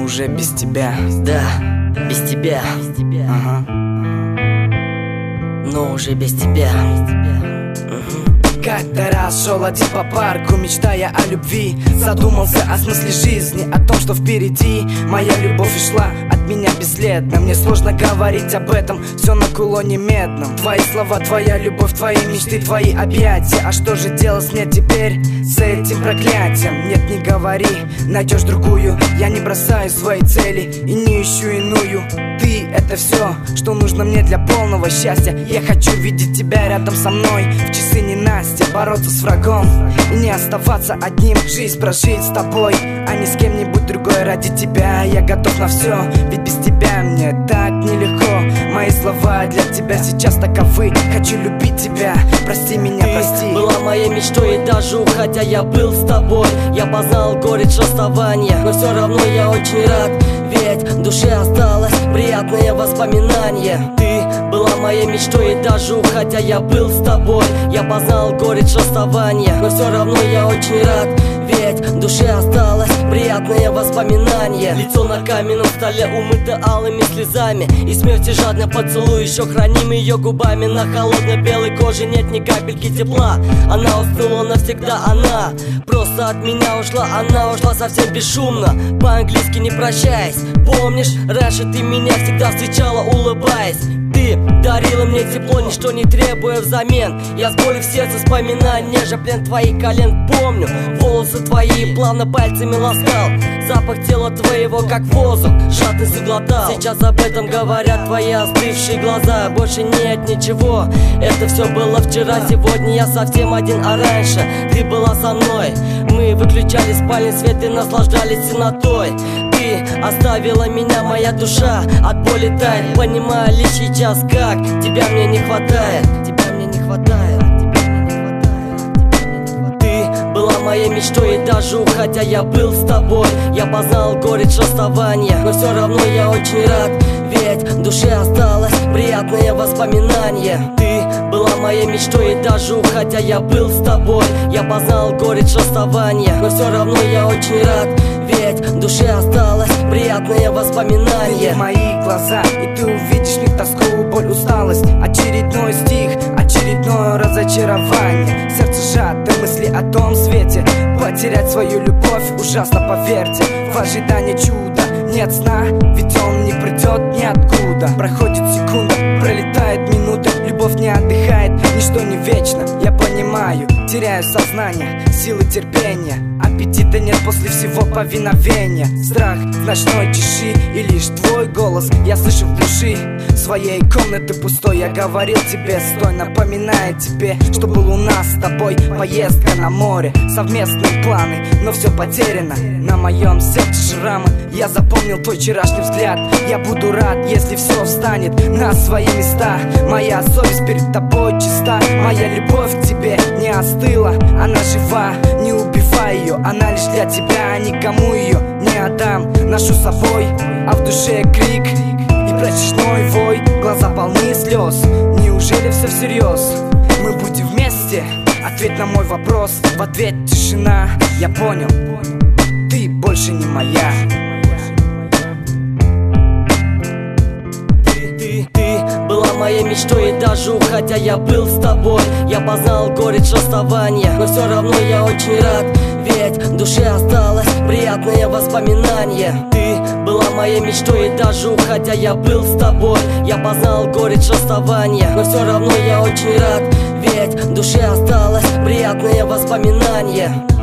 но уже без тебя. Да, без тебя. Ага. Но уже без тебя. Как-то раз шел один по парку, мечтая о любви. Задумался о смысле жизни, о том, что впереди. Моя любовь ушла от меня бесследно. Мне сложно говорить об этом, все на кулоне медном. Твои слова, твоя любовь, твои мечты, твои объятия. А что же делать мне теперь с этим проклятием? Нет, не говори, найдешь другую. Я не бросаю свои цели и не ищу иную. Ты — это все, что нужно мне для полного счастья. Я хочу видеть тебя рядом со мной в часы ненастья, бороться с врагом и не оставаться одним. Жизнь прожить с тобой, а не с кем-нибудь другой. Ради тебя я готов на все, ведь без тебя мне так нелегко. Мои слова для тебя сейчас таковы: хочу любить тебя, прости меня, прости. Ты была моей мечтой, и даже уходя я был с тобой. Я познал горечь расставания, но все равно я очень рад, ведь в душе осталось приятные воспоминания. Ты была моей мечтой, и даже уходя я был с тобой. Я познал горечь расставания, но все равно я очень рад, ведь в душе осталось приятные воспоминания. Лицо на каменном столе умыто алыми слезами, и смерти жадно поцелуй еще храним ее губами. На холодной белой коже нет ни капельки тепла. Она уснула навсегда, она просто от меня ушла. Она ушла совсем бесшумно, по-английски не прощаясь. Помнишь, раньше ты меня всегда встречала, улыбаясь. Ты дарила мне тепло, ничто не требуя взамен. Я с болью в сердце вспоминаю неже плен твоих колен. Помню, волосы твои плавно пальцами ласкал. Запах тела твоего, как воздух, жадность углотал. Сейчас об этом говорят твои остывшие глаза. Больше нет ничего, это все было вчера. Сегодня я совсем один, а раньше ты была со мной. Мы выключали спальный свет и наслаждались темнотой. Ты оставила меня, моя душа от боли тает. Понимаю лишь сейчас, как тебя мне не хватает. Тебя мне не хватает. Ты была моей мечтой, и даже уходя я был с тобой. Я познал горечь расставания, но все равно я очень рад, ведь в душе осталось приятные воспоминания. Ты была моей мечтой, и даже уходя я был с тобой. Я познал горечь расставания, но все равно я очень рад, ведь в душе осталось приятные воспоминания. Ты мои глаза, и ты увидишь в них тоску, боль, усталость. Очередной стих, очередное разочарование. Сердце сжато, мысли о том свете. Потерять свою любовь ужасно, поверьте. В ожидании чуда нет сна, ведь он не придет ниоткуда. Проходит секунда, пролетает минута. Любовь не отдыхает, ничто не вечно. Я понимаю, теряю сознание, силы терпения. Аппетита нет после всего повиновения. Страх в ночной тиши, и лишь твой голос я слышу в глуши своей комнаты пустой. Я говорил тебе, стой, напоминая тебе, что был у нас с тобой поездка на море, совместные планы, но все потеряно. На моем сердце шрамы, я запомнил твой вчерашний взгляд. Я буду рад, если все встанет на свои места. Моя совесть перед тобой чиста, моя любовь к тебе не остыла. Она жива, не убивай ее, она лишь для тебя, никому ее не отдам. Ношу с собой, а в душе крик и прочечной вой. Глаза полны слез, неужели все всерьез? Мы будем вместе? Ответь на мой вопрос, в ответ тишина. Я понял, ты больше не моя. Ты была моей мечтой, и даже уходя я был с тобой. Я познал горечь расставания, но все равно я очень рад, ведь в душе осталось приятные воспоминания. Ты была моей мечтой, и даже уходя я был с тобой. Я познал горечь расставания, но все равно я очень рад, ведь в душе осталось приятные воспоминания.